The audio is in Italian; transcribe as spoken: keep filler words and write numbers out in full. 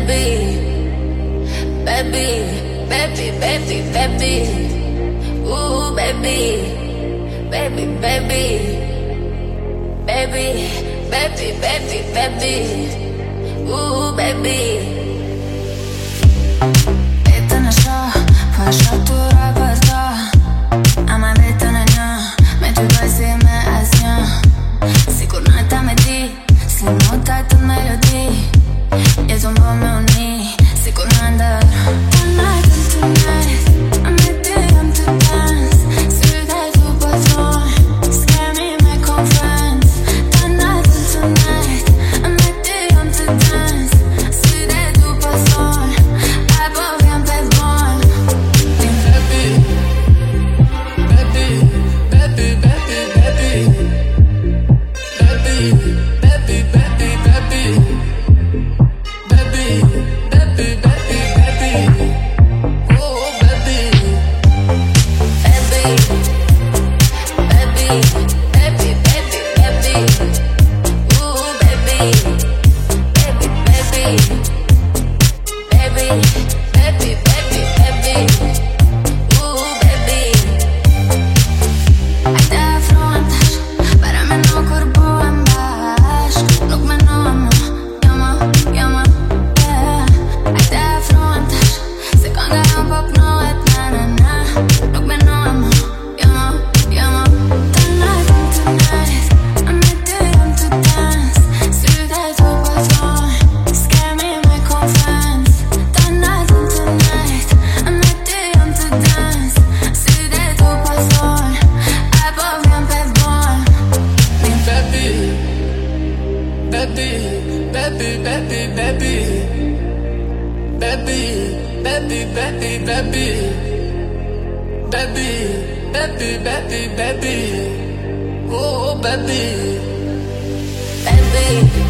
baby, baby, baby, baby, baby, ooh, baby, baby, baby, baby, baby, baby, baby, ooh, baby. Это наша, фашатура базда. Am mai veta na nya, me tu vai se me asnya. Sigurno ta me di, se nota tu melodi. E tu mo me uni, sigurno andar. Tonight and tonight, I'm ready I'm to dance. Sudai tu patron, scare me my conference. Tonight and tonight, I'm ready I'm to dance. Sudai tu patron, album vient best born. Baby, baby, baby, baby, baby, baby, baby, baby, baby, baby, baby, baby, baby, oh baby, Baby, baby, baby, baby, baby, ooh, baby, baby, baby, baby, baby, baby, baby, ooh, baby. Hajde afrontar, para me no corpo em baix. Nuk me no amo, jama, jama, yeah. Hajde afrontar, se kanga jam pop no et na na na. Nuk me no amo, jama, jama. Tonight and tonight, I'm ready I'm to dance. Sudai tu patron, scare me my conference. Tonight and tonight, I'm ready I'm to dance. Sudai tu patron, album vient best born. baby, baby, baby, baby, baby, baby, baby, baby, baby, baby, baby, baby, baby, oh baby. Baby,